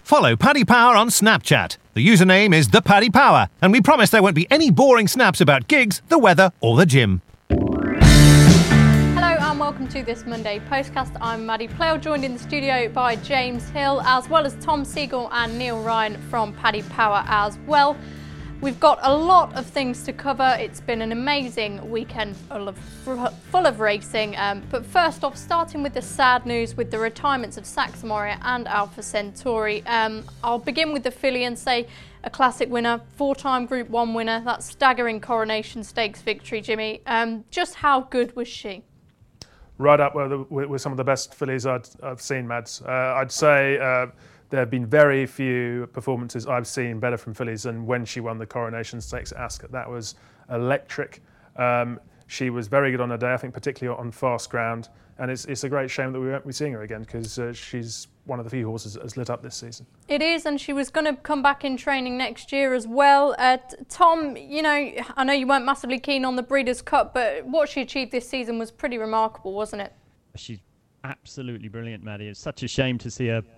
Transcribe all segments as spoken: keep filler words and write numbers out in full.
Follow Paddy Power on Snapchat. The username is the Paddy Power, and we promise there won't be any boring snaps about gigs, the weather, or the gym. Hello and welcome to this Monday Postcast. I'm Maddie Playle, joined in the studio by James Hill, as well as Tom Siegel and Neil Ryan from Paddy Power as well. We've got a lot of things to cover. It's been an amazing weekend full of, full of racing. Um, but first off, starting with the sad news with the retirements of Saxa Moria and Alpha Centauri. Um, I'll begin with the filly and say a classic winner, four-time Group one winner, that staggering Coronation Stakes victory, Jimmy. Um, just how good was she? Right up with, with some of the best fillies I'd, I've seen, Mads. Uh, I'd say uh, there have been very few performances I've seen better from fillies than when she won the Coronation Stakes at Ascot. That was electric. Um, she was very good on her day, I think, particularly on fast ground. And it's it's a great shame that we won't be seeing her again, because uh, she's one of the few horses that has lit up this season. It is, and she was going to come back in training next year as well. Uh, Tom, you know, I know you weren't massively keen on the Breeders' Cup, but what she achieved this season was pretty remarkable, wasn't it? She's absolutely brilliant, Maddie. It's such a shame to see her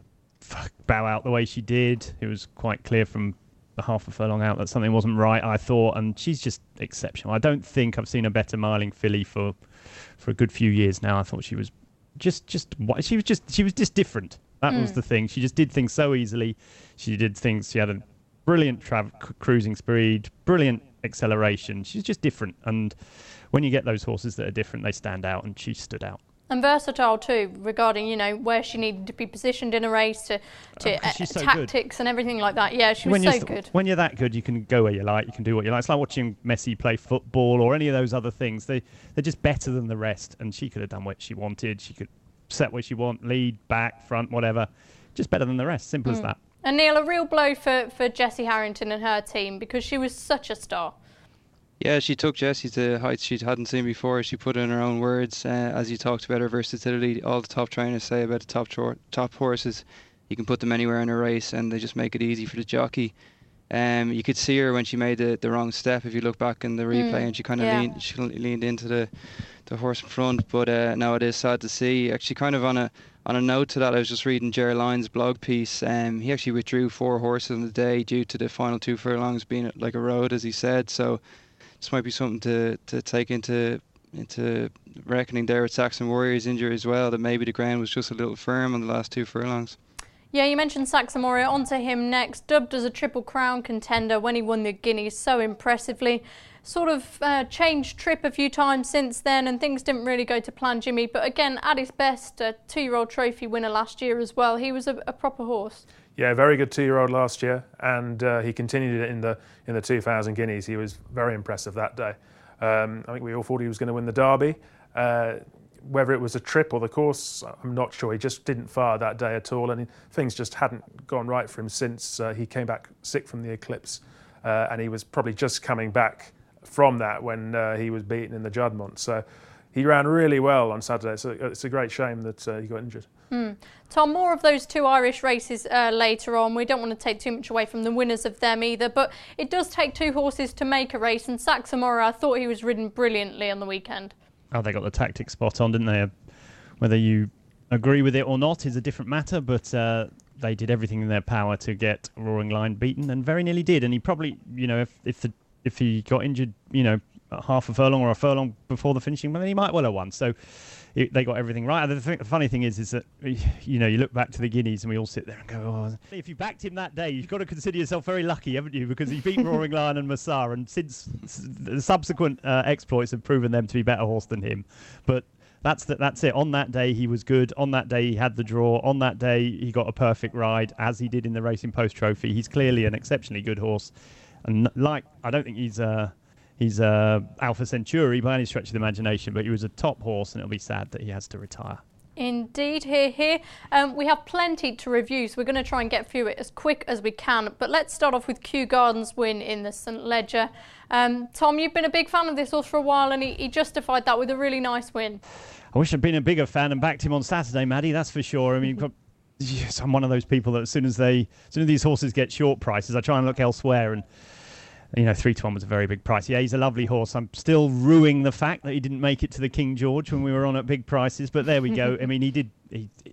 bow out the way she did. It was quite clear from the half a furlong out that something wasn't right, I thought, and she's just exceptional. I don't think I've seen a better miling filly for for a good few years now. I thought she was just just she was just she was just different. That mm. was the thing. She just did things so easily. She did things. She had a brilliant tra- cruising speed, brilliant acceleration. She's just different, and when you get those horses that are different, they stand out, and she stood out. And versatile too, regarding, you know, where she needed to be positioned in a race, to, to oh, uh, so tactics good. And everything like that. Yeah, she was when so st- good. When you're that good, you can go where you like, you can do what you like. It's like watching Messi play football or any of those other things. They, they're just better than the rest, and she could have done what she wanted. She could set where she want, lead, back, front, whatever. Just better than the rest, simple mm. as that. And Neil, a real blow for, for Jessie Harrington and her team, because she was such a star. Yeah, she took Jessie to heights she hadn't seen before. She put it in her own words, uh, as you talked about her versatility. All the top trainers say about the top cho- top horses, you can put them anywhere in a race and they just make it easy for the jockey. Um, you could see her when she made the, the wrong step, if you look back in the replay, mm, and she kind of yeah. leaned, she leaned into the, the horse in front. But uh, now it is sad to see. Actually, kind of on a on a note to that, I was just reading Jerry Lyons' blog piece. Um, he actually withdrew four horses on the day due to the final two furlongs being like a road, as he said. So this might be something to, to take into into reckoning there with Saxon Warrior's injury as well, that maybe the ground was just a little firm on the last two furlongs. Yeah, you mentioned Saxa Moria. On to him next. Dubbed as a Triple Crown contender when he won the Guineas so impressively. Sort of uh, changed trip a few times since then, and things didn't really go to plan, Jimmy. But again, at his best, a two-year-old trophy winner last year as well. He was a, a proper horse. Yeah, very good two-year-old last year, and uh, he continued it in the in the two thousand Guineas. He was very impressive that day. Um, I think we all thought he was going to win the Derby. Uh, whether it was a trip or the course, I'm not sure. He just didn't fire that day at all, and things just hadn't gone right for him since uh, he came back sick from the Eclipse, uh, and he was probably just coming back from that when uh, he was beaten in the Juddmonte. So he ran really well on Saturday, so it's a great shame that uh, he got injured. Mm. Tom, more of those two Irish races uh, later on. We don't want to take too much away from the winners of them either, but it does take two horses to make a race, and Saxa Moria, I thought he was ridden brilliantly on the weekend. Oh, they got the tactics spot on, didn't they? Whether you agree with it or not is a different matter, but uh, they did everything in their power to get Roaring Lion beaten, and very nearly did. And he probably, you know, if if the if he got injured, you know, half a furlong or a furlong before the finishing, well, then he might well have won. So it, they got everything right. And the, th- the funny thing is, is that, you know, you look back to the Guineas and we all sit there and go, oh. If you backed him that day, you've got to consider yourself very lucky, haven't you? Because he beat Roaring Lion and Massar, and since the subsequent uh, exploits have proven them to be better horse than him. But that's the, that's it. On that day, he was good. On that day, he had the draw. On that day, he got a perfect ride, as he did in the Racing Post Trophy. He's clearly an exceptionally good horse. And like, I don't think he's uh, he's uh, Alpha Centauri by any stretch of the imagination, but he was a top horse, and it'll be sad that he has to retire. Indeed, here, here. Um, we have plenty to review, so we're going to try and get through it as quick as we can. But let's start off with Kew Gardens' win in the St Leger. Um, Tom, you've been a big fan of this horse for a while, and he, he justified that with a really nice win. I wish I'd been a bigger fan and backed him on Saturday, Maddie, that's for sure. I mean, yes, I'm one of those people that as soon as they, as soon as these horses get short prices, I try and look elsewhere, and you know, three to one was a very big price. Yeah, he's a lovely horse. I'm still rueing the fact that he didn't make it to the King George when we were on at big prices, but there we go. I mean, he did. He,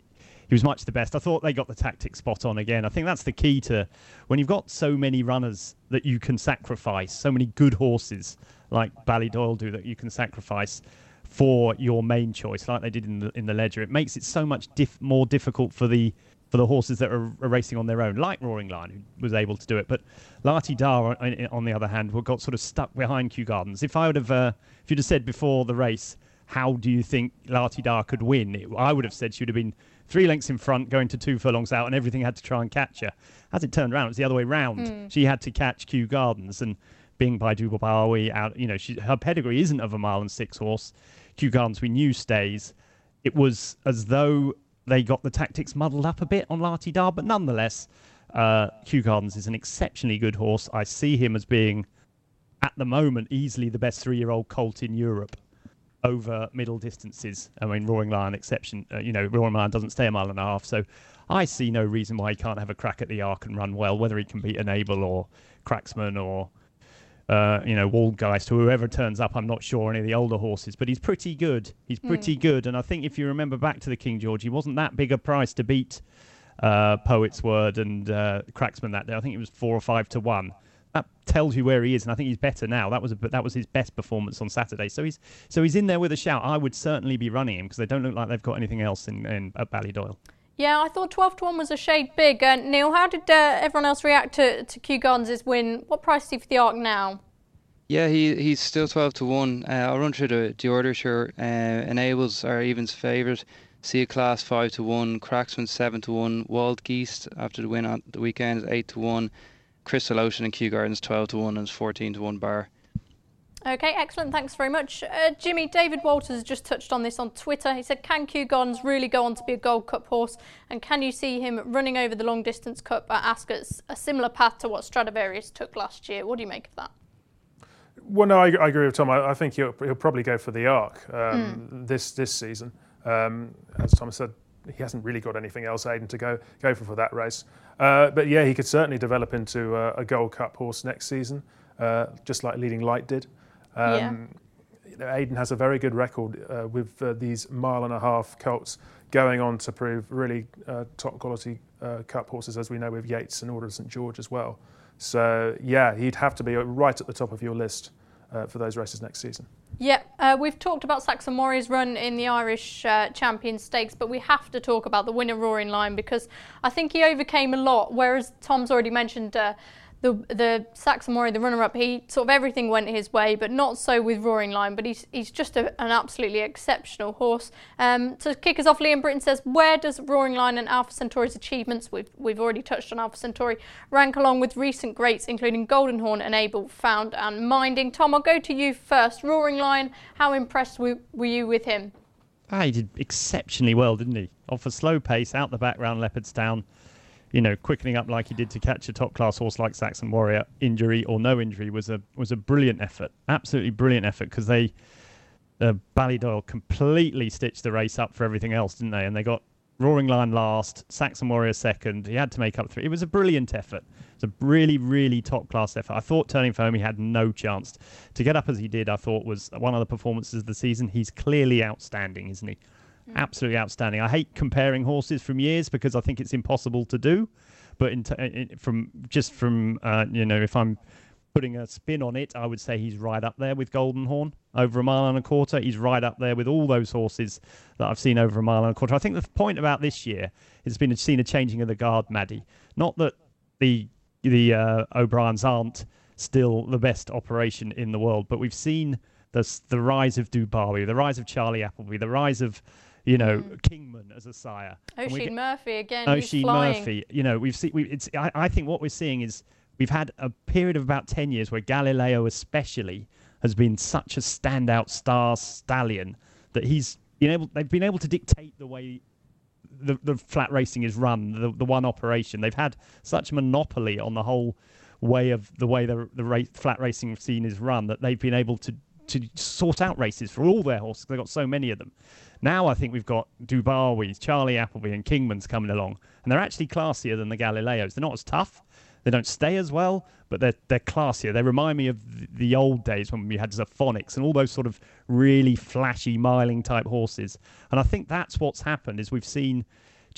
he was much the best. I thought they got the tactics spot on again. I think that's the key to when you've got so many runners that you can sacrifice, so many good horses like Ballydoyle do that you can sacrifice for your main choice, like they did in the in the Ledger. It makes it so much diff- more difficult for the for the horses that are, are racing on their own, like Roaring Lion, who was able to do it. But Lati Dar, on, on the other hand, got sort of stuck behind Kew Gardens. If I would have, uh, if you'd have said before the race, how do you think Lati Dar could win? It, I would have said she would have been three lengths in front, going to two furlongs out, and everything had to try and catch her. As it turned around, it was the other way round. Mm. She had to catch Kew Gardens, and being by Dubabawi out, you know, she, her pedigree isn't of a mile and six horse. Kew Gardens, we knew stays. It was as though they got the tactics muddled up a bit on Lati Dar, but nonetheless, uh, Kew Gardens is an exceptionally good horse. I see him as being, at the moment, easily the best three-year-old colt in Europe over middle distances. I mean, Roaring Lion exception, uh, you know, Roaring Lion doesn't stay a mile and a half, so I see no reason why he can't have a crack at the Arc and run well, whether he can beat Enable or Cracksman or Uh, you know, Waldgeist, or whoever turns up. I'm not sure, any of the older horses, but he's pretty good. He's pretty mm. good. And I think if you remember back to the King George, he wasn't that big a price to beat uh, Poet's Word and uh, Cracksman that day. I think it was four or five to one. That tells you where he is, and I think he's better now. That was a, that was his best performance on Saturday. So he's so he's in there with a shout. I would certainly be running him because they don't look like they've got anything else in, in at Ballydoyle. Yeah, I thought twelve to one was a shade big. Uh, Neil, how did uh, everyone else react to, to Kew Gardens' win? What price is he for the Arc now? Yeah, he he's still twelve to one. Uh, I'll run through the, the order, sure. Uh, Enables are Evans' favourite. Sea Class five to one. Cracksman seven to one. Waldgeist, after the win on the weekend, is eight to one. Crystal Ocean and Kew Gardens twelve to one and fourteen to one bar. Okay, excellent. Thanks very much. Uh, Jimmy, David Walters has just touched on this on Twitter. He said, can Kew Gardens really go on to be a Gold Cup horse? And can you see him running over the Long Distance Cup at Ascot, a similar path to what Stradivarius took last year? What do you make of that? Well, no, I, I agree with Tom. I, I think he'll, he'll probably go for the Arc um, mm. this this season. Um, as Thomas said, he hasn't really got anything else, Aidan, to go go for for that race. Uh, but yeah, he could certainly develop into a, a Gold Cup horse next season, uh, just like Leading Light did. Um, yeah. You know, Aidan has a very good record uh, with uh, these mile and a half colts going on to prove really uh, top quality uh, Cup horses, as we know with Yates and Order of Saint George as well. So yeah, he'd have to be right at the top of your list uh, for those races next season. Yeah, uh, we've talked about Saxon Warrior's run in the Irish uh, Champion Stakes, but we have to talk about the winner, Roaring Lion, because I think he overcame a lot, whereas Tom's already mentioned uh, the the Saxon Warrior, the runner-up, he sort of everything went his way, but not so with Roaring Lion, but he's he's just a, an absolutely exceptional horse. Um, to kick us off, Liam Britton says, where does Roaring Lion and Alpha Centauri's achievements, we've, we've already touched on Alpha Centauri, rank along with recent greats, including Golden Horn, Enable, Found and Minding? Tom, I'll go to you first. Roaring Lion, how impressed were, were you with him? Ah, he did exceptionally well, didn't he? Off a slow pace, out the back round Leopardstown, you know, quickening up like he did to catch a top-class horse like Saxon Warrior. Injury or no injury was a was a brilliant effort, absolutely brilliant effort, because they, uh, Ballydoyle completely stitched the race up for everything else, didn't they? And they got Roaring Lion last, Saxon Warrior second. He had to make up three. It was a brilliant effort. It was a really, really top-class effort. I thought Turning for Home he had no chance. To get up as he did, I thought was one of the performances of the season. He's clearly outstanding, isn't he? Absolutely outstanding. I hate comparing horses from years because I think it's impossible to do. But in t- in, from just from, uh, you know, if I'm putting a spin on it, I would say he's right up there with Golden Horn. Over a mile and a quarter, he's right up there with all those horses that I've seen over a mile and a quarter. I think the point about this year has been seen a changing of the guard, Maddie. Not that the the uh, O'Briens aren't still the best operation in the world, but we've seen the, the rise of Dubawi, the rise of Charlie Appleby, the rise of, you know, mm. Kingman as a sire. Oisin Murphy again. Oisin flying. Murphy. You know, we've seen. We, it's. I, I think what we're seeing is we've had a period of about ten years where Galileo, especially, has been such a standout star stallion that he's been able. They've been able to dictate the way the the flat racing is run, the the one operation. They've had such monopoly on the whole way of the way the the race, flat racing scene is run that they've been able to to sort out races for all their horses. They've got so many of them. Now I think we've got Dubawi, Charlie Appleby and Kingman's coming along, and they're actually classier than the Galileos. They're not as tough, they don't stay as well, but they're they're classier. They remind me of the old days when we had Zaphonics and all those sort of really flashy miling type horses. And I think that's what's happened is we've seen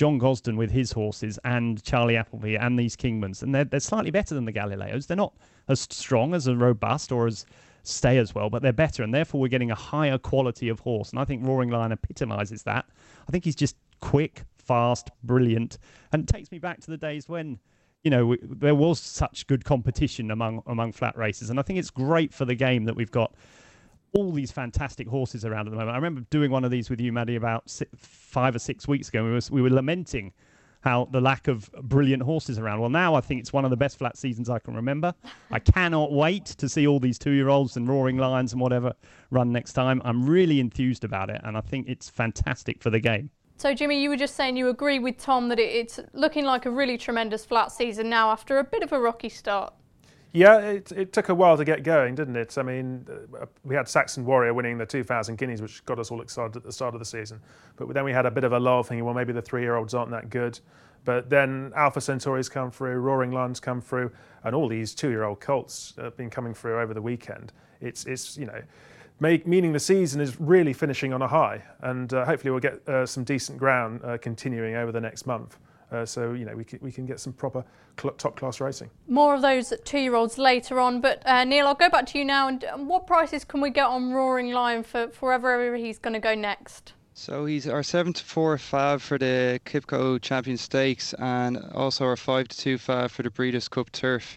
John Gosden with his horses and Charlie Appleby and these Kingmans, and they're, they're slightly better than the Galileos. They're not as strong, as a robust, or as stay as well, but they're better, and therefore we're getting a higher quality of horse. And I think Roaring Lion epitomises that. I think he's just quick, fast, brilliant, and it takes me back to the days when, you know, we, there was such good competition among among flat races. And I think it's great for the game that we've got all these fantastic horses around at the moment. I remember doing one of these with you, Maddie, about six, five or six weeks ago. We, was, we were lamenting how the lack of brilliant horses around. Well, now I think it's one of the best flat seasons I can remember. I cannot wait to see all these two-year-olds and Roaring Lions and whatever run next time. I'm really enthused about it, and I think it's fantastic for the game. So, Jimmy, you were just saying you agree with Tom that it, it's looking like a really tremendous flat season now after a bit of a rocky start. Yeah, it, it took a while to get going, didn't it? I mean, uh, we had Saxon Warrior winning the two thousand Guineas, which got us all excited at the start of the season. But then we had a bit of a lull, thinking, well, maybe the three-year-olds aren't that good. But then Alpha Centauri's come through, Roaring Lions come through, and all these two-year-old colts have been coming through over the weekend. It's, it's you know, make, meaning the season is really finishing on a high, and uh, hopefully we'll get uh, some decent ground uh, continuing over the next month. Uh, so, you know, we can, we can get some proper cl- top-class racing. More of those two-year-olds later on. But, uh, Neil, I'll go back to you now. And um, what prices can we get on Roaring Lion for, for wherever he's going to go next? So he's our seven to four fav for the Kipco Champion Stakes, and also our five to two fav for the Breeders' Cup Turf.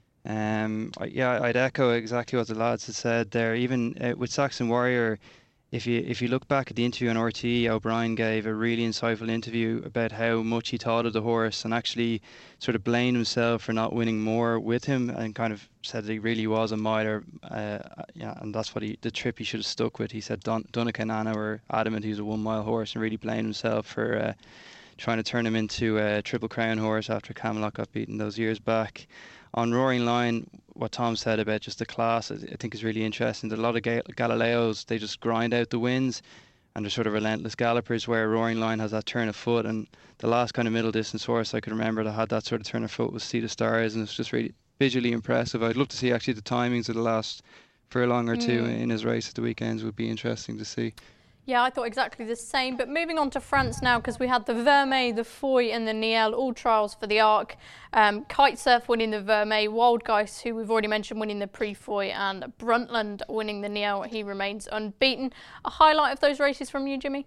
Um, yeah, I'd echo exactly what the lads had said there. Even uh, with Saxon Warrior, If you if you look back at the interview on R T E, O'Brien gave a really insightful interview about how much he thought of the horse, and actually sort of blamed himself for not winning more with him, and kind of said that he really was a miler. Uh, yeah, and that's what he the trip he should have stuck with. He said Don, Dunica and Anna were adamant he was a one mile horse, and really blamed himself for uh, trying to turn him into a Triple Crown horse after Camelot got beaten those years back. On Roaring Lion, what Tom said about just the class, I think is really interesting. That a lot of Gal- Galileos, they just grind out the wins, and they're sort of relentless gallopers, where Roaring Lion has that turn of foot. And the last kind of middle distance horse I could remember that had that sort of turn of foot was Sea the Stars, and it's just really visually impressive. I'd love to see actually the timings of the last furlong or two mm. in his race at the weekends. Would be interesting to see. Yeah, I thought exactly the same. But moving on to France now, because we had the Vermeil, the Foy and the Niel, all trials for the Arc. Um, Kitesurf winning the Vermeil, Wildgeist, who we've already mentioned, winning the Pre-Foy, and Bruntland winning the Niel. He remains unbeaten. A highlight of those races from you, Jimmy?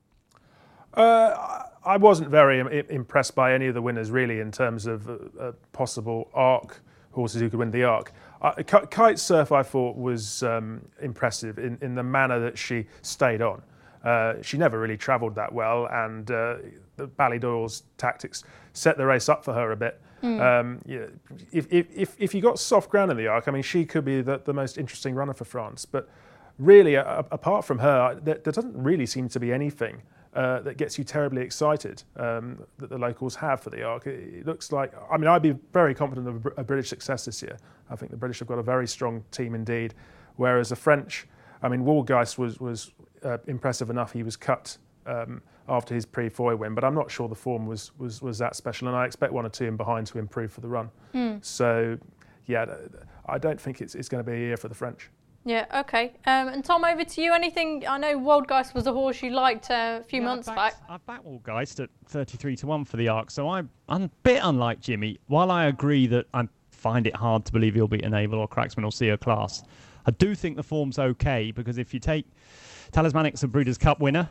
Uh, I wasn't very im- impressed by any of the winners, really, in terms of uh, uh, possible Arc horses who could win the Arc. Uh, Kitesurf, I thought, was um, impressive in, in the manner that she stayed on. Uh, she never really travelled that well, and uh, the Ballydoyle's tactics set the race up for her a bit. Mm. Um, yeah, if, if, if you got soft ground in the Arc, I mean, she could be the, the most interesting runner for France. But really, uh, apart from her, there, there doesn't really seem to be anything Uh, that gets you terribly excited um, that the locals have for the Arc. It, it looks like, I mean, I'd be very confident of a, a British success this year. I think the British have got a very strong team indeed, whereas the French, I mean, Waldgeist was was uh, impressive enough. He was cut um, after his Pre-Foy win, but I'm not sure the form was, was was that special, and I expect one or two in behind to improve for the run. Mm. So, yeah, I don't think it's, it's going to be a year for the French. Yeah, okay. Um, and Tom, over to you. Anything? I know Wildgeist was a horse you liked uh, a few yeah, months I back. backed, I backed Wildgeist at thirty-three to one for the Arc, so I'm, I'm a bit unlike Jimmy. While I agree that I find it hard to believe he'll beat Enable or Cracksman or Seer Class, I do think the form's okay, because if you take Talismanic's a Breeders' Cup winner,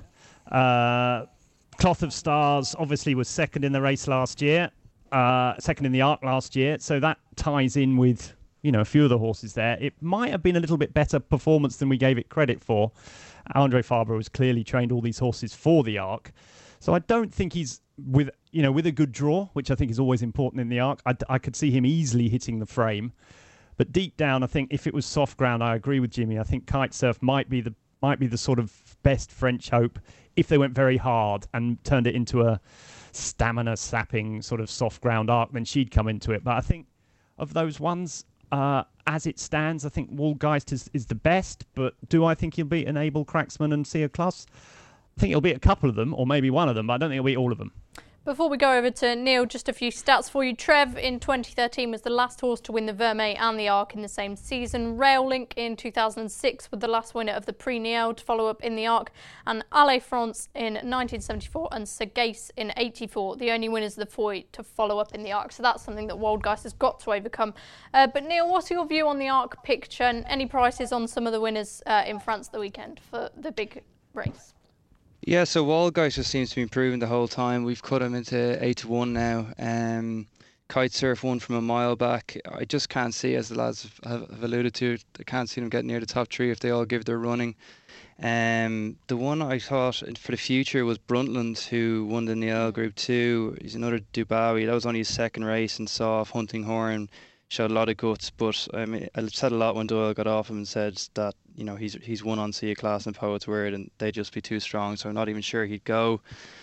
uh, Cloth of Stars obviously was second in the race last year, uh, second in the Arc last year, so that ties in with, you know, a few of the horses there. It might have been a little bit better performance than we gave it credit for. Andre Fabre has clearly trained all these horses for the Arc. So I don't think he's, with you know, with a good draw, which I think is always important in the Arc, I, I could see him easily hitting the frame. But deep down, I think if it was soft ground, I agree with Jimmy. I think Kitesurf might be the might be the sort of best French hope if they went very hard and turned it into a stamina-sapping sort of soft ground Arc, then she'd come into it. But I think of those ones, Uh, as it stands, I think Waldgeist is, is the best, but do I think he'll beat Enable, Cracksman and Seer Class? I think he'll beat a couple of them, or maybe one of them, but I don't think he'll beat all of them. Before we go over to Neil, just a few stats for you. Trev in twenty thirteen was the last horse to win the Vermeer and the Arc in the same season. Rail Link in two thousand six was the last winner of the Prix Niel to follow up in the Arc. And Allez France in nineteen seventy-four and Sagace in eighty-four, the only winners of the Foy to follow up in the Arc. So that's something that Wildgeist has got to overcome. Uh, but Neil, what's your view on the Arc picture and any prices on some of the winners uh, in France the weekend for the big race? Yeah, so Wildgeist just seems to be improving the whole time. We've cut him into eight to one now. Um, Kite Surf won from a mile back. I just can't see, as the lads have, have alluded to, I can't see them getting near the top three if they all give their running. Um, the one I thought for the future was Brundtland, who won the Niel Group two. He's another Dubawi. That was only his second race, and saw off Hunting Horn. Showed a lot of guts, but I mean, I said a lot when Doyle got off him and said that, you know, he's he's won on Sea Class and Poet's Word, and they'd just be too strong, so I'm not even sure he'd go.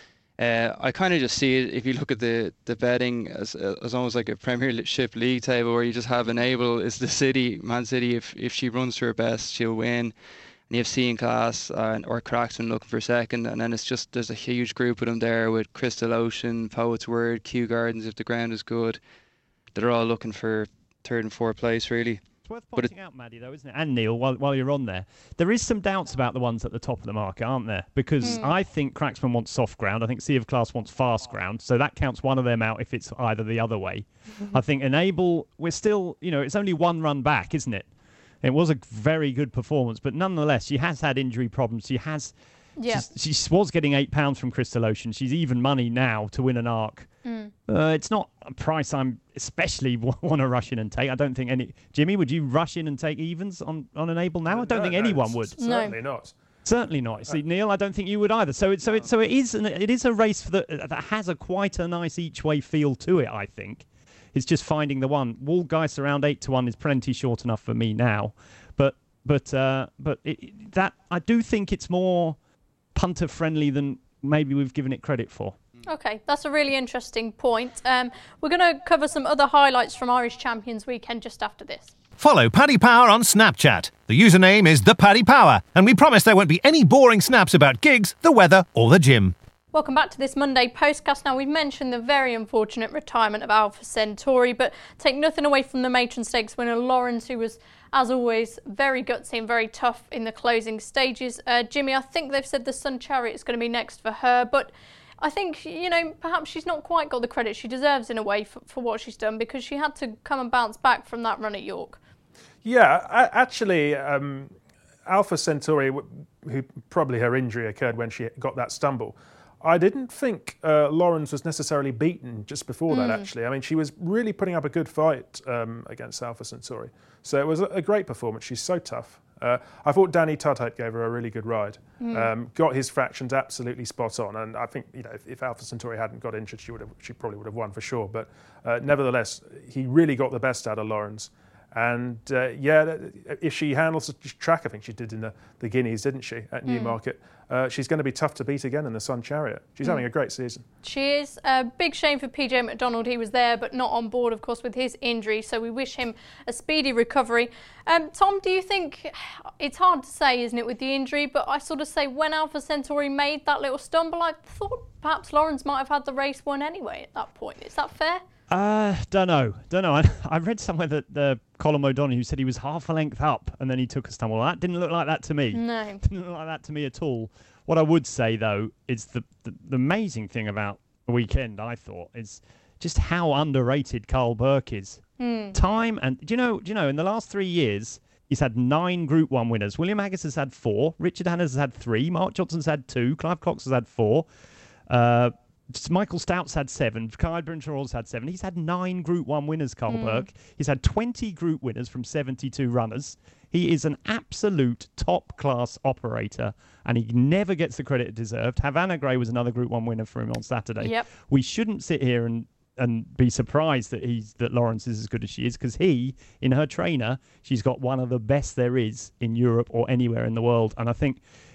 Uh, I kind of just see it, if you look at the, the betting, as as almost like a Premiership League table where you just have Enable is the City, Man City, if if she runs to her best, she'll win. And you have Sea Class uh, or Cracksman looking for second, and then it's just, there's a huge group of them there with Crystal Ocean, Poet's Word, Kew Gardens if the ground is good. They're all looking for third and fourth place, really. It's worth pointing it, out, Maddie, though, isn't it? And Neil, while, while you're on there, there is some doubts about the ones at the top of the market, aren't there? Because mm. I think Cracksman wants soft ground. I think Sea of Class wants fast ground. So that counts one of them out if it's either the other way. Mm-hmm. I think Enable, we're still, you know, it's only one run back, isn't it? It was a very good performance, but nonetheless, she has had injury problems. She has... Yeah. She was getting eight pounds from Crystal Ocean. She's even money now to win an Arc. Mm. Uh, it's not a price I'm especially want to rush in and take. I don't think any. Jimmy, would you rush in and take evens on, on Enable now? I don't no, think no, anyone would. Certainly no. not. Certainly not. See, Neil, I don't think you would either. So it so it so it is an, it is a race for the, that has a quite a nice each way feel to it. I think it's just finding the one. Wildgeist around eight to one is plenty short enough for me now, but but uh, but it, that I do think it's more punter friendly than maybe we've given it credit for. Okay, that's a really interesting point. Um, we're going to cover some other highlights from Irish Champions Weekend just after this. Follow Paddy Power on Snapchat. The username is the Paddy Power, and we promise there won't be any boring snaps about gigs, the weather, or the gym. Welcome back to this Monday postcast. Now, we've mentioned the very unfortunate retirement of Alpha Centauri, but take nothing away from the Matron Stakes winner Lawrence, who was, as always, very gutsy and very tough in the closing stages. Uh, Jimmy, I think they've said the Sun Chariot is going to be next for her, but I think, you know, perhaps she's not quite got the credit she deserves in a way for, for what she's done, because she had to come and bounce back from that run at York. Yeah, I, actually, um, Alpha Centauri, who probably her injury occurred when she got that stumble, I didn't think uh, Lawrence was necessarily beaten just before that, mm. actually. I mean, she was really putting up a good fight um, against Alpha Centauri. So it was a, a great performance. She's so tough. Uh, I thought Danny Tudhope gave her a really good ride. Mm. Um, got his fractions absolutely spot on. And I think, you know, if, if Alpha Centauri hadn't got injured, she would have, she probably would have won for sure. But uh, nevertheless, he really got the best out of Lawrence. And uh, yeah, if she handles the track, I think she did in the, the Guineas, didn't she, at Newmarket, mm. uh, she's going to be tough to beat again in the Sun Chariot. She's mm. having a great season. She is. A big shame for P J McDonald. He was there but not on board, of course, with his injury. So we wish him a speedy recovery. Um, Tom, do you think, it's hard to say, isn't it, with the injury, but I sort of say when Alpha Centauri made that little stumble, I thought perhaps Lawrence might have had the race won anyway at that point. Is that fair? Uh, don't know. Don't know. I, I read somewhere that the Colin O'Donoghue said he was half a length up and then he took a stumble. That didn't look like that to me. No. Didn't look like that to me at all. What I would say, though, is the, the, the amazing thing about the weekend, I thought, is just how underrated Carl Burke is. Mm. Time and, do you know, do you know, in the last three years, he's had nine Group one winners. William Haggas has had four. Richard Hannah's has had three. Mark Johnson's had two. Clive Cox has had four. Uh... Michael Stout's had seven. Kyle Bruncherall's had seven. He's had nine Group one winners, Carl mm. Burke. He's had twenty Group winners from seventy-two runners. He is an absolute top-class operator, and he never gets the credit deserved. Havana Grey was another Group one winner for him on Saturday. Yep. We shouldn't sit here and, and be surprised that he's that Lawrence is as good as she is, because he, in her trainer, she's got one of the best there is in Europe or anywhere in the world. And I think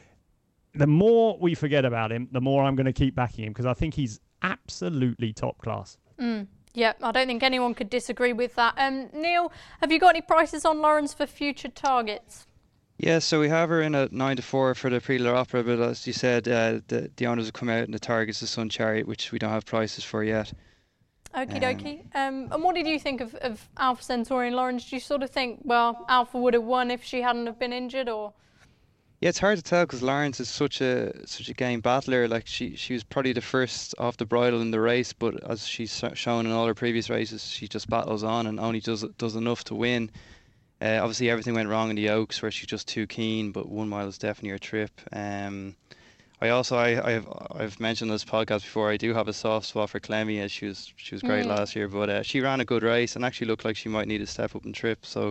the more we forget about him, the more I'm going to keep backing him, because I think he's absolutely top class. Mm. Yeah, I don't think anyone could disagree with that. Um, Neil, have you got any prices on Lawrence for future targets? Yeah, so we have her in at nine to four for the Prix de l'Opera, but as you said, uh, the the owners have come out and the target's the Sun Chariot, which we don't have prices for yet. Okie Um, dokie. Um, and what did you think of, of Alpha Centauri and Lawrence? Did you sort of think, well, Alpha would have won if she hadn't have been injured, or? Yeah, it's hard to tell because Lawrence is such a such a game battler. Like she she was probably the first off the bridle in the race, but as she's sho- shown in all her previous races, she just battles on and only does does enough to win. Uh, obviously, everything went wrong in the Oaks where she's just too keen, but one mile is definitely her trip. Um, I also I I've I've mentioned this podcast before. I do have a soft spot for Clemmy, as she was she was great Mm. last year, but uh, she ran a good race and actually looked like she might need a step up in trip. So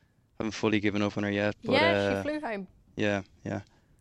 I haven't fully given up on her yet. But yeah, uh, she flew home. yeah, yeah.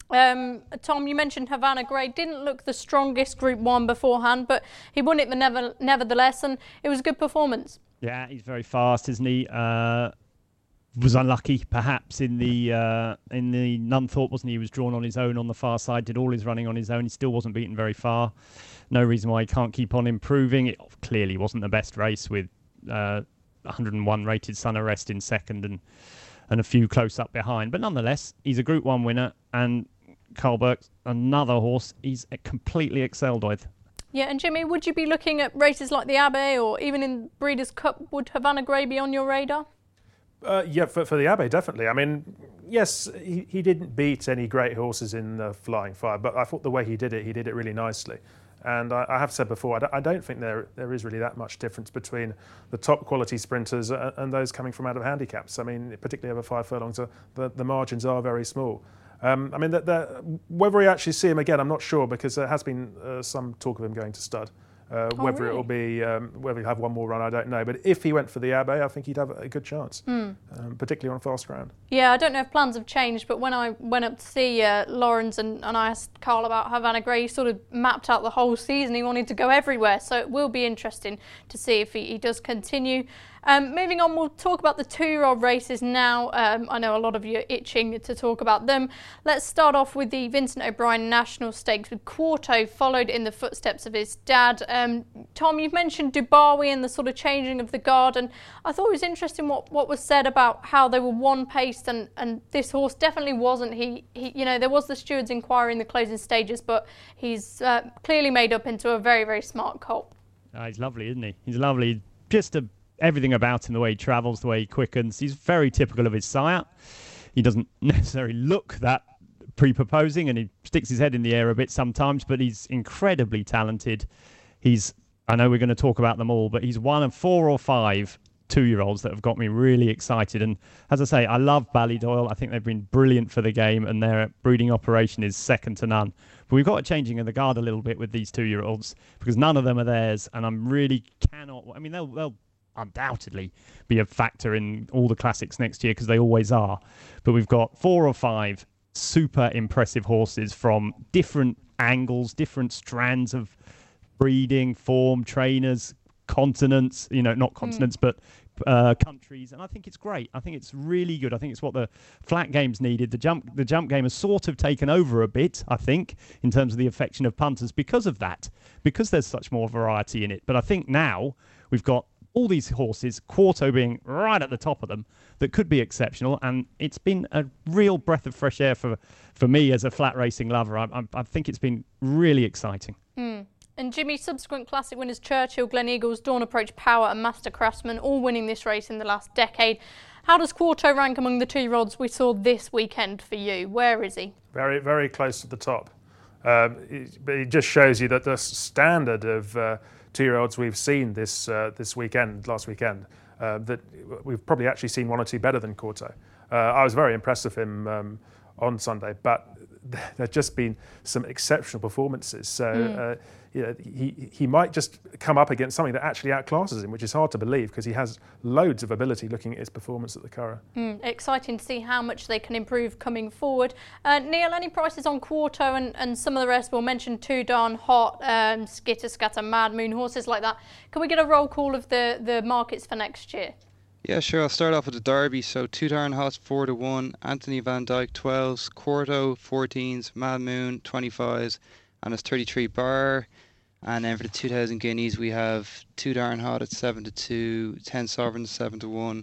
Um, Tom, you mentioned Havana Grey didn't look the strongest Group One beforehand, but he won it the never, nevertheless, and it was a good performance. Yeah, he's very fast, isn't he? Uh, was unlucky, perhaps, in the uh, in the Nunthorpe, wasn't he? He was drawn on his own on the far side, did all his running on his own. He still wasn't beaten very far. No reason why he can't keep on improving. It clearly wasn't the best race with uh, one hundred and one rated Sun Arrest in second and and a few close up behind. But nonetheless, he's a Group One winner, and Carl Burke's another horse he's completely excelled with. Yeah, and Jimmy, would you be looking at races like the Abbey or even in Breeders' Cup? Would Havana Grey be on your radar? Uh, yeah, for, for the Abbey, definitely. I mean, yes, he, he didn't beat any great horses in the Flying Fire, but I thought the way he did it, he did it really nicely. And I, I have said before, I don't, I don't think there there is really that much difference between the top quality sprinters and, and those coming from out of handicaps. I mean, particularly over five furlongs, uh, the, the margins are very small. Um, I mean, that, that, whether we actually see him again, I'm not sure, because there has been uh, some talk of him going to stud. Uh, Oh, whether really? it will be, um, whether he'll have one more run, I don't know. But if he went for the Abbey, I think he'd have a good chance, Mm. um, particularly on fast ground. Yeah, I don't know if plans have changed, but when I went up to see uh, Lawrence and, and I asked Carl about Havana Grey, he sort of mapped out the whole season. He wanted to go everywhere, so it will be interesting to see if he, he does continue. Um, moving on, we'll talk about the two-year-old races now. Um, I know a lot of you are itching to talk about them. Let's start off with the Vincent O'Brien National Stakes, with Quarto followed in the footsteps of his dad. Um, Tom, you've mentioned Dubawi and the sort of changing of the guard, and I thought it was interesting what, what was said about how they were one-paced, and, and this horse definitely wasn't. He, he, you know, there was the steward's inquiry in the closing stages, but he's uh, clearly made up into a very, very smart colt. Uh, he's lovely, isn't he? He's lovely. Just a everything about him, the way he travels, the way he quickens. He's very typical of his sire. He doesn't necessarily look that pre-proposing, and he sticks his head in the air a bit sometimes, but he's incredibly talented. He's, I know we're going to talk about them all, but he's one of four or five two-year-olds that have got me really excited. And as I say, I love Ballydoyle. I think they've been brilliant for the game, and their breeding operation is second to none. But we've got a changing of the guard a little bit with these two-year-olds, because none of them are theirs, and I'm really cannot... I mean, they'll... they'll undoubtedly be a factor in all the classics next year, because they always are. But we've got four or five super impressive horses from different angles, different strands of breeding, form, trainers, continents, you know, not continents, mm. but uh, countries. And I think it's great. I think it's really good. I think it's what the flat games needed. The jump, the jump game has sort of taken over a bit, I think, in terms of the affection of punters because of that, because there's such more variety in it. But I think now we've got all these horses, Quarto being right at the top of them, that could be exceptional, and it's been a real breath of fresh air for for me as a flat racing lover. I, I, I think it's been really exciting. Mm. And Jimmy, subsequent classic winners Churchill, Glen Eagles, Dawn Approach, Power and Master Craftsman, all winning this race in the last decade. How does Quarto rank among the two-year-olds we saw this weekend for you? Where is he? Very, very close to the top. Um, it, but it just shows you that the standard of uh, two-year-olds we've seen this uh, this weekend, last weekend, uh, that we've probably actually seen one or two better than Quarto. Uh, I was very impressed with him um, on Sunday, but there've just been some exceptional performances. So mm. uh, you know, he he might just come up against something that actually outclasses him, which is hard to believe because he has loads of ability looking at his performance at the Curragh. Mm, exciting to see how much they can improve coming forward. Uh, Neil, any prices on Quarto and, and some of the rest? We'll mention Too Darn Hot, um, Skitter Scatter, Mad Moon, horses like that. Can we get a roll call of the, the markets for next year? Yeah, sure. I'll start off with the Derby. So Too Darn Hot's four to one, Anthony Van Dyke twelves, Quarto fourteens, Mad Moon twenty-fives, and it's thirty-three bar. And then for the two thousand guineas, we have Too Darn Hot at seven to two, ten Sovereigns seven to one,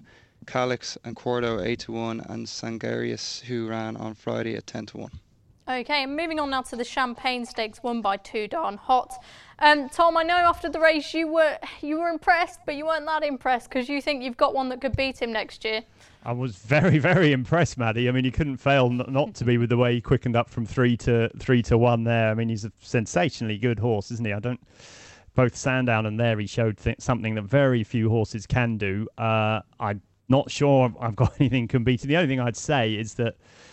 Calix and Quarto eight to one, and Sangarius, who ran on Friday, at ten to one. Okay, and moving on now to the Champagne Stakes, won by Too Darn Hot. Um, Tom, I know after the race you were you were impressed, but you weren't that impressed because you think you've got one that could beat him next year. I was very, very impressed, Maddie. I mean, you couldn't fail not to be with the way he quickened up from three to three to one there. I mean, he's a sensationally good horse, isn't he? I don't. Both Sandown and there, he showed th- something that very few horses can do. Uh, I'm not sure I've got anything can beat him. The only thing I'd say is that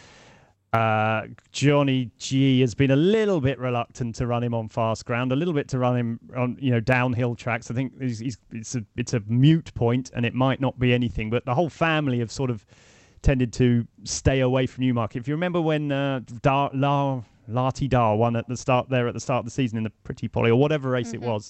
uh, Johnny G has been a little bit reluctant to run him on fast ground, a little bit to run him on, you know, downhill tracks. I think he's, he's, it's a it's a mute point, and it might not be anything. But the whole family have sort of tended to stay away from Newmarket. If you remember when uh, Dar La Lati Dar won at the start there at the start of the season in the Pretty Polly or whatever race mm-hmm. it was,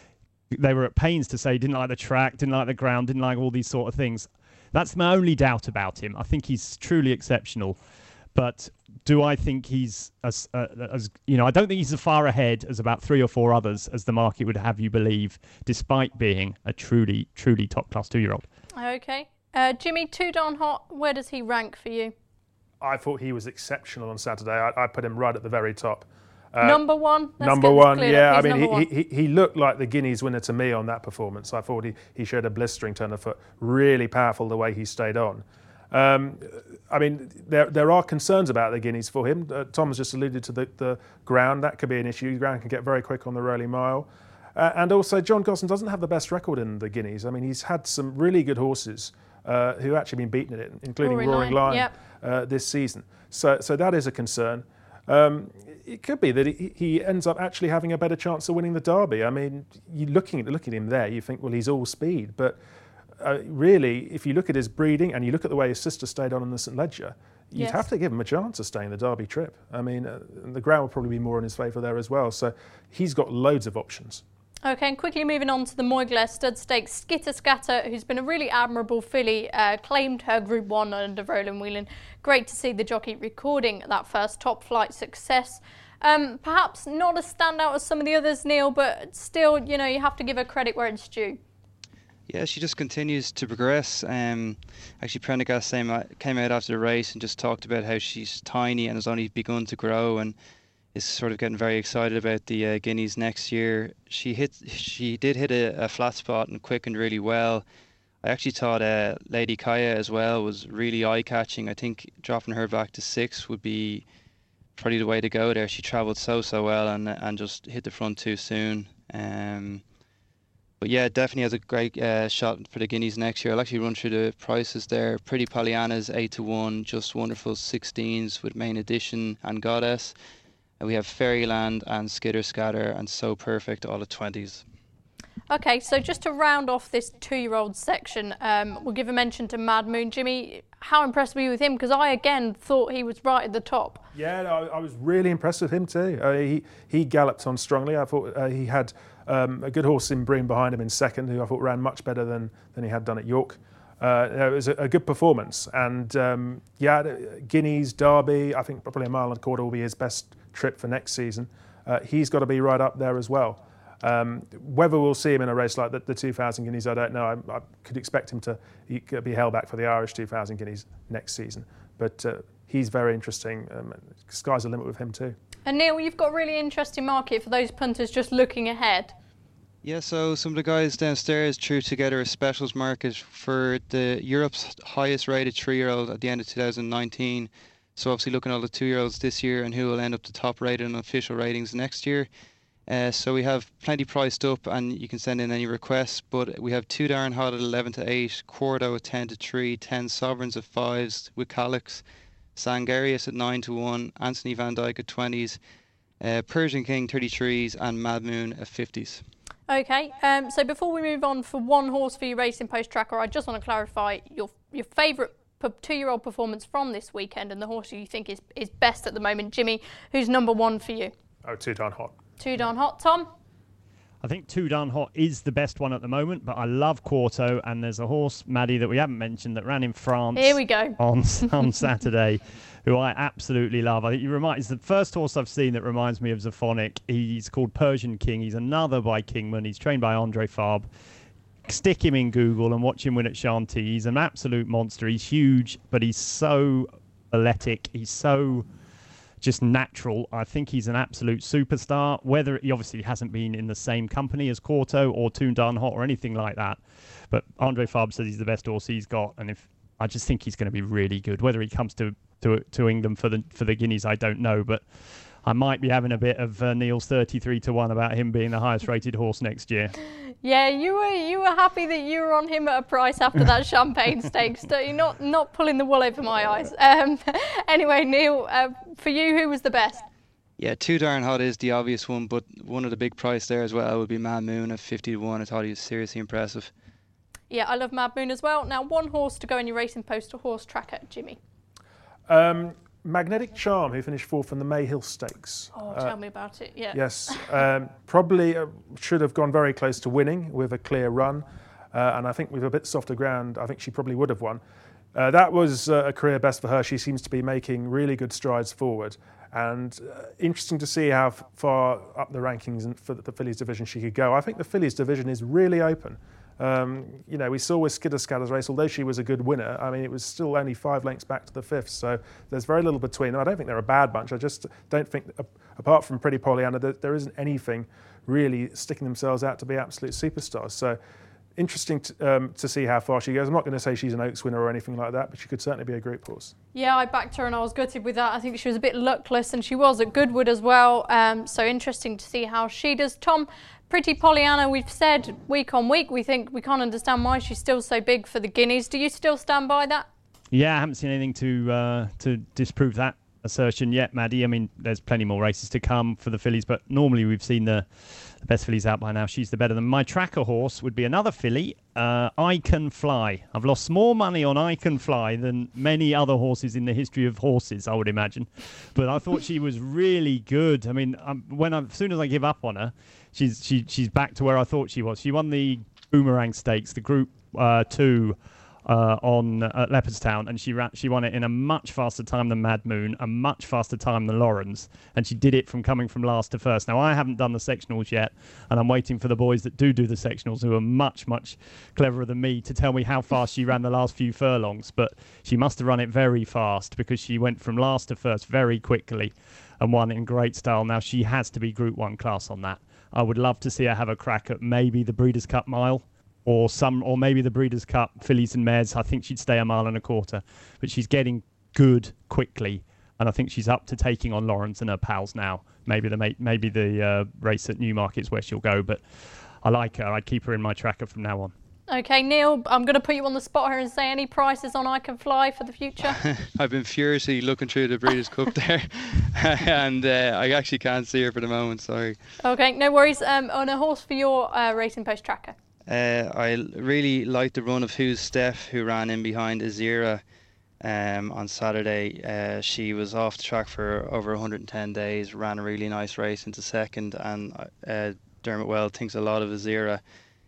they were at pains to say didn't like the track, didn't like the ground, didn't like all these sort of things. That's my only doubt about him. I think he's truly exceptional. But do I think he's as, uh, as you know? I don't think he's as far ahead as about three or four others as the market would have you believe, despite being a truly, truly top class two-year-old. Okay, uh, Jimmy, Too Darn Hot. Where does he rank for you? I thought he was exceptional on Saturday. I, I put him right at the very top. Uh, number one. Let's number one, yeah. I mean, he, he, he he looked like the Guineas winner to me on that performance. I thought he, he showed a blistering turn of foot. Really powerful the way he stayed on. Um, I mean, there there are concerns about the Guineas for him. Uh, Tom has just alluded to the, the ground. That could be an issue. The ground can get very quick on the Rolling Mile. Uh, and also, John Gosden doesn't have the best record in the Guineas. I mean, he's had some really good horses uh, who have actually been beaten at it, including Roaring, Roaring Lion, Lion yep. uh, this season. So, so that is a concern. Um, it could be that he, he ends up actually having a better chance of winning the Derby. I mean, you looking at looking at him there, you think, well, he's all speed, but uh, really, if you look at his breeding and you look at the way his sister stayed on in the St Leger, you'd yes. have to give him a chance of staying the Derby trip. I mean, uh, the ground will probably be more in his favour there as well. So he's got loads of options. Okay, and quickly moving on to the Moyglare Stud Stakes, Skitter Scatter, who's been a really admirable filly, uh, claimed her Group one under Roland Whelan. Great to see the jockey recording that first top flight success. Um, perhaps not as standout as some of the others, Neil, but still, you know, you have to give her credit where it's due. Yeah, she just continues to progress. Um, actually, Prendergast came out after the race and just talked about how she's tiny and has only begun to grow, and is sort of getting very excited about the uh, Guineas next year. She hit, she did hit a, a flat spot and quickened really well. I actually thought uh, Lady Kaya as well was really eye-catching. I think dropping her back to six would be probably the way to go there. She travelled so, so well and and just hit the front too soon. Um, but yeah, definitely has a great uh, shot for the Guineas next year. I'll actually run through the prices there. Pretty Pollyanna's eight to one, Just Wonderful sixteens with Main Edition and Goddess. And we have Fairyland and Skitter Scatter and So Perfect all at twenties. Okay, so just to round off this two-year-old section, um, we'll give a mention to Mad Moon. Jimmy, how impressed were you with him? Because I, again, thought he was right at the top. Yeah, no, I was really impressed with him too. Uh, he, he galloped on strongly. I thought uh, he had um, a good horse in Bream behind him in second, who I thought ran much better than, than he had done at York. Uh, it was a, a good performance. And, um, yeah, Guineas, Derby, I think probably a mile and a quarter will be his best trip for next season. Uh, he's got to be right up there as well. Um, whether we'll see him in a race like the, the two thousand Guineas, I don't know. I, I could expect him to he could be held back for the Irish two thousand Guineas next season. But uh, he's very interesting. Um, sky's the limit with him too. And Neil, you've got a really interesting market for those punters just looking ahead. Yeah, so some of the guys downstairs threw together a specials market for the Europe's highest rated three-year-old at the end of two thousand nineteen. So obviously looking at all the two-year-olds this year and who will end up the top rated in official ratings next year. Uh, so we have plenty priced up, and you can send in any requests, but we have Too Darn Hot at eleven to eight, Quarto at ten to three, ten Sovereigns at fives with Calix, Sangarius at nine to one, Anthony Van Dyke at twenties, uh, Persian King thirty-threes, and Mad Moon at fifties. Okay, um, so before we move on for one horse for your Racing Post tracker, I just want to clarify your your favourite two-year-old performance from this weekend and the horse you think is, is best at the moment. Jimmy, who's number one for you? Oh, Too Darn Hot. Too Darn Hot. Tom? I think Too Darn Hot is the best one at the moment, but I love Quarto, and there's a horse, Maddie, that we haven't mentioned that ran in France. Here we go. On, on Saturday, who I absolutely love. I think he reminds, it's the first horse I've seen that reminds me of Zaphonic. He's called Persian King. He's another by Kingman. He's trained by Andre Fabre. stick him in Google and watch him win at Shanty. He's an absolute monster. He's huge, but he's so athletic. He's so just natural. I think he's an absolute superstar. Whether he obviously hasn't been in the same company as Quarto or Toondan Hot or anything like that, but Andre Fabre says he's the best horse he's got, and if I just think he's going to be really good. Whether he comes to to to England for the for the Guineas, I don't know, but I might be having a bit of uh, Neil's thirty-three to one about him being the highest rated horse next year. Yeah, you were you were happy that you were on him at a price after that Champagne Stakes. You're not not pulling the wool over my eyes. Um, anyway, Neil, uh, for you, who was the best? Yeah, Too Darn Hot is the obvious one, but one of the big price there as well would be Mad Moon at fifty to one. I thought he was seriously impressive. Yeah, I love Mad Moon as well. Now, one horse to go in your Racing Post or horse tracker, Jimmy. Um, Magnetic Charm, who finished fourth in the Mayhill Stakes. Oh, uh, tell me about it. Yeah. Yes, um, probably uh, should have gone very close to winning with a clear run, uh, and I think with a bit softer ground, I think she probably would have won. Uh, that was uh, a career best for her. She seems to be making really good strides forward, and uh, interesting to see how f- far up the rankings and for the fillies division she could go. I think the fillies division is really open. Um, you know, we saw with Skidder Scatter's race, although she was a good winner, I mean, it was still only five lengths back to the fifth, so there's very little between them. I don't think they're a bad bunch. I just don't think, uh, apart from Pretty Pollyanna, that there isn't anything really sticking themselves out to be absolute superstars. So interesting to, um, to see how far she goes. I'm not going to say she's an Oaks winner or anything like that, but she could certainly be a group horse. Yeah, I backed her and I was gutted with that. I think she was a bit luckless, and she was at Goodwood as well. Um, so interesting to see how she does. Tom, Pretty Pollyanna, we've said week on week, we think we can't understand why she's still so big for the Guineas. Do you still stand by that? Yeah, I haven't seen anything to uh, to disprove that assertion yet, Maddie. I mean, there's plenty more races to come for the fillies, but normally we've seen the, the best fillies out by now. She's the better than my tracker horse would be another filly, uh, I Can Fly. I've lost more money on I Can Fly than many other horses in the history of horses, I would imagine. But I thought she was really good. I mean, um, when I, as soon as I give up on her, she's she she's back to where I thought she was. She won the Boomerang Stakes, the Group uh, Two. Uh, on uh, Leopardstown, and she ran, she won it in a much faster time than Mad Moon, a much faster time than Lawrence, and she did it from coming from last to first. Now, I haven't done the sectionals yet, and I'm waiting for the boys that do do the sectionals, who are much, much cleverer than me, to tell me how fast she ran the last few furlongs, but she must have run it very fast, because she went from last to first very quickly and won in great style. Now, she has to be Group one class on that. I would love to see her have a crack at maybe the Breeders' Cup Mile, or some, or maybe the Breeders' Cup fillies and mares. I think she'd stay a mile and a quarter, but she's getting good quickly, and I think she's up to taking on Lawrence and her pals now. Maybe the maybe the uh, race at Newmarket is where she'll go, but I like her. I'd keep her in my tracker from now on. Okay, Neil, I'm going to put you on the spot here and say any prices on I Can Fly for the future. I've been furiously looking through the Breeders' Cup there, and uh, I actually can't see her for the moment. Sorry. Okay, no worries. Um, on a horse for your uh, Racing Post tracker. Uh, I really liked the run of Who's Steph, who ran in behind Azira um, on Saturday. Uh, she was off the track for over one hundred ten days, ran a really nice race into second, and uh, Dermot Well thinks a lot of Azira,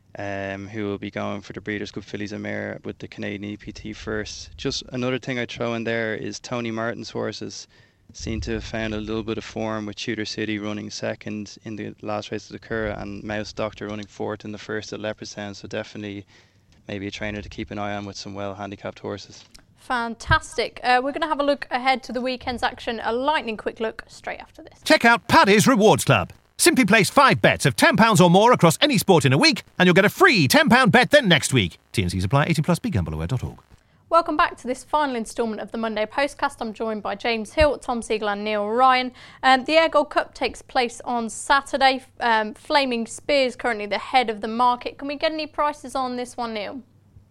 um, who will be going for the Breeders' Cup Fillies and Mare with the Canadian E P T first. Just another thing I throw in there is Tony Martin's horses seem to have found a little bit of form, with Tudor City running second in the last race of the Curragh and Mouse Doctor running fourth in the first at Leopardstown. So definitely maybe a trainer to keep an eye on with some well handicapped horses. Fantastic. Uh, we're going to have a look ahead to the weekend's action, a lightning quick look straight after this. Check out Paddy's Rewards Club. Simply place five bets of ten pounds or more across any sport in a week, and you'll get a free ten pound bet then next week. T and C's apply. eighteen plus, be gamble aware dot org. Welcome back to this final instalment of the Monday Postcast. I'm joined by James Hill, Tom Siegel and Neil Ryan. Um, the Ayr Gold Cup takes place on Saturday. Um, Flaming Spears currently the head of the market. Can we get any prices on this one, Neil?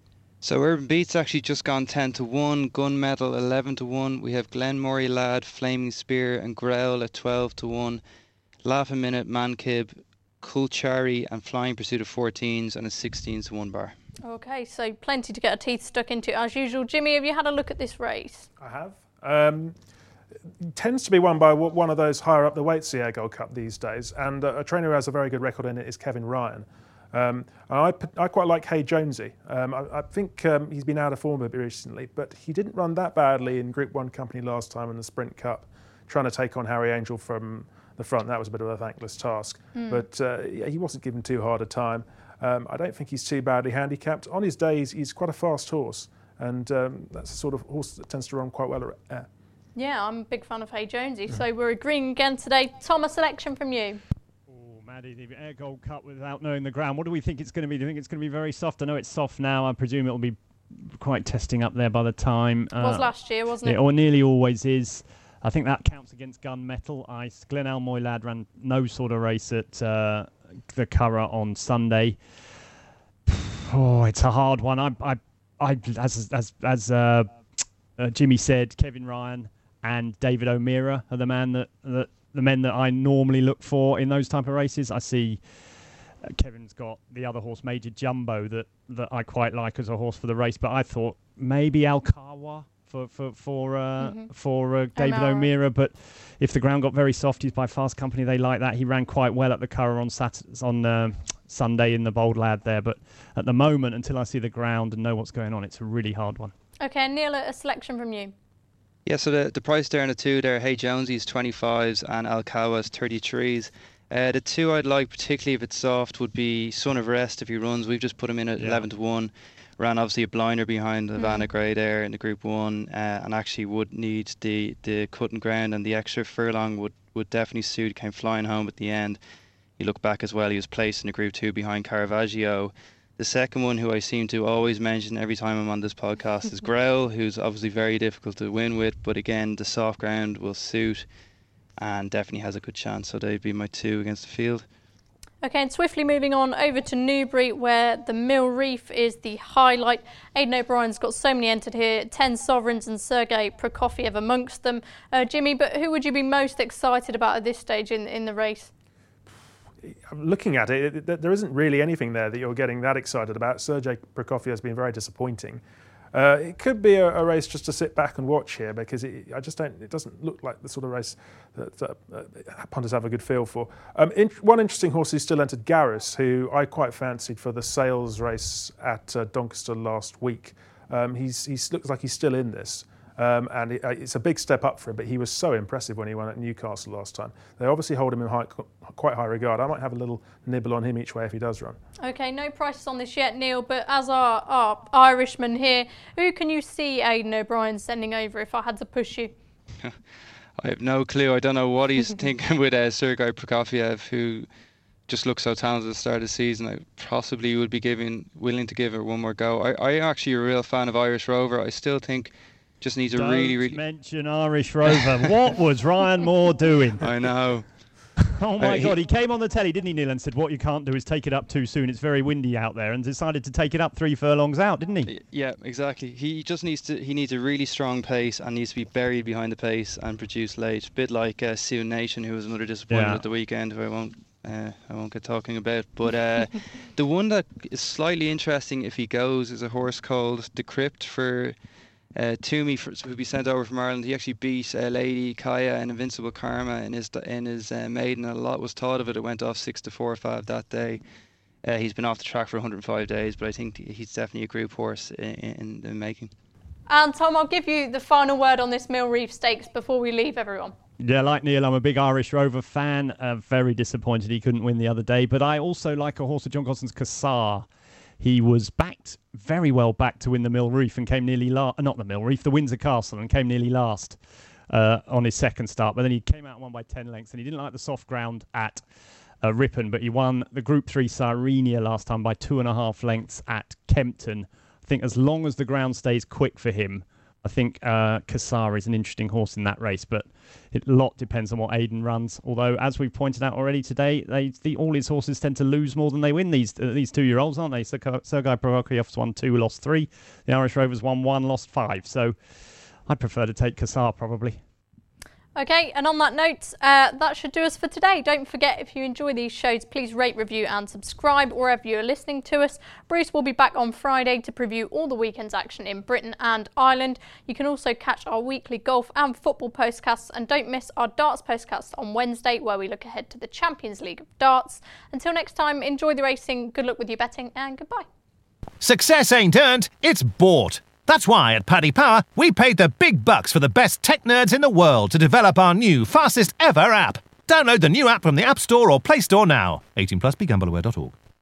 So Urban Beat's actually just gone ten to one, Gunmetal eleven to one. We have Glenmorry Lad, Flaming Spear and Growl at twelve to one. Laugh a Minute, Mankib, Kulchari and Flying Pursuit of fourteens and a sixteen to one bar. Okay, so plenty to get our teeth stuck into as usual. Jimmy, have you had a look at this race? I have. Um, it tends to be won by one of those higher up the weights, the Ayr Gold Cup these days, and a trainer who has a very good record in it is Kevin Ryan. Um, and I, I quite like Hey Jonesy. Um, I, I think um, he's been out of form a bit recently, but he didn't run that badly in Group one company last time in the Sprint Cup, trying to take on Harry Angel from the front. That was a bit of a thankless task, mm. but uh, he wasn't given too hard a time. Um, I don't think he's too badly handicapped. On his days, he's quite a fast horse, and um, that's the sort of horse that tends to run quite well at air. Yeah, I'm a big fan of Hey Jonesy, mm. so we're agreeing again today. Tom, a selection from you. Oh, Maddie, the Air Gold Cup without knowing the ground. What do we think it's going to be? Do you think it's going to be very soft? I know it's soft now. I presume it'll be quite testing up there by the time. It was uh, last year, wasn't it? It or nearly always is. I think that counts against Gunmetal Ice. Glen Almoy lad ran no sort of race at uh, the Curragh on Sunday. Oh, it's a hard one. I, I, I as as as uh, uh, Jimmy said, Kevin Ryan and David O'Meara are the man that, that the men that I normally look for in those type of races. I see uh, Kevin's got the other horse, Major Jumbo, that, that I quite like as a horse for the race. But I thought maybe Alkawa for for for uh, mm-hmm. for uh, David O'Meara. But if the ground got very soft, he's by Fast Company. They like that. He ran quite well at the Curragh on Saturday, on uh, Sunday in the Bold Lad there. But at the moment, until I see the ground and know what's going on, it's a really hard one. Okay, Neil, a selection from you. Yeah, so the, the price there in the two there, Hey Jonesy's twenty-fives and Alkawa's thirty-threes. Uh, the two I'd like, particularly if it's soft, would be Son of Rest if he runs. We've just put him in at yeah. eleven to one. Ran obviously a blinder behind Havana mm. Grey there in the Group one, uh, and actually would need the, the cutting ground, and the extra furlong would, would definitely suit. Came flying home at the end. You look back as well, he was placed in the Group two behind Caravaggio. The second one, who I seem to always mention every time I'm on this podcast, is Growl, who's obviously very difficult to win with, but again, the soft ground will suit and definitely has a good chance. So they'd be my two against the field. Okay, and swiftly moving on over to Newbury, where the Mill Reef is the highlight. Aidan O'Brien's got so many entered here, ten Sovereigns and Sergei Prokofiev amongst them. Uh, Jimmy, but who would you be most excited about at this stage in, in the race? Looking at it, there isn't really anything there that you're getting that excited about. Sergei Prokofiev has been very disappointing. Uh, it could be a, a race just to sit back and watch here, because it, I just don't. It doesn't look like the sort of race that uh, uh, punters have a good feel for. Um, in, one interesting horse who still entered, Garrus, who I quite fancied for the sales race at uh, Doncaster last week. Um, he's he looks like he's still in this. Um, and it, uh, it's a big step up for him, but he was so impressive when he won at Newcastle last time. They obviously hold him in high, quite high regard. I might have a little nibble on him each way if he does run. Okay, no prices on this yet, Neil, but as our, our Irishman here, who can you see Aidan O'Brien sending over if I had to push you? I have no clue. I don't know what he's thinking with uh, Sergei Prokofiev, who just looks so talented at the start of the season. I possibly would be giving, willing to give it one more go. I, I actually a real fan of Irish Rover. I still think just needs a Don't really, really... mention Irish Rover. What was Ryan Moore doing? I know. Oh my uh, God, he, he came on the telly, didn't he, Neil, and said, what you can't do is take it up too soon. It's very windy out there, and decided to take it up three furlongs out, didn't he? Yeah, exactly. He just needs to, he needs a really strong pace and needs to be buried behind the pace and produce late. A bit like uh, Sioux Nation, who was another disappointment yeah. at the weekend, who I won't Uh, I won't get talking about, but uh, the one that is slightly interesting if he goes is a horse called Decrypt for uh, Toomey, for, who'll be sent over from Ireland. He actually beat uh, Lady Kaya and Invincible Karma in his in his uh, maiden, and a lot was thought of it. It went off six to four or five that day. Uh, he's been off the track for one hundred five days, but I think he's definitely a group horse in, in the making. And Tom, I'll give you the final word on this Mill Reef Stakes before we leave everyone. Yeah, like Neil, I'm a big Irish Rover fan. Uh, very disappointed he couldn't win the other day. But I also like a horse of John Gosden's, Cassar. He was backed, very well backed to win the Mill Reef and came nearly last. Not the Mill Reef, the Windsor Castle, and came nearly last uh, on his second start. But then he came out and won by ten lengths, and he didn't like the soft ground at uh, Ripon, but he won the Group three Sirenia last time by two and a half lengths at Kempton. I think as long as the ground stays quick for him, I think uh, Cassar is an interesting horse in that race, but it, a lot depends on what Aidan runs. Although, as we've pointed out already today, they, the, all his horses tend to lose more than they win, these uh, these two-year-olds, aren't they? Sergei Prokofiev's won two, lost three. The Irish Rovers won one, lost five. So I'd prefer to take Cassar, probably. Okay, and on that note, uh, that should do us for today. Don't forget, if you enjoy these shows, please rate, review and subscribe wherever you're listening to us. Bruce will be back on Friday to preview all the weekend's action in Britain and Ireland. You can also catch our weekly golf and football postcasts, and don't miss our darts postcast on Wednesday, where we look ahead to the Champions League of Darts. Until next time, enjoy the racing, good luck with your betting, and goodbye. Success ain't earned, it's bought. That's why at Paddy Power, we paid the big bucks for the best tech nerds in the world to develop our new, fastest ever app. Download the new app from the App Store or Play Store now. eighteen plus, be gamble aware dot org.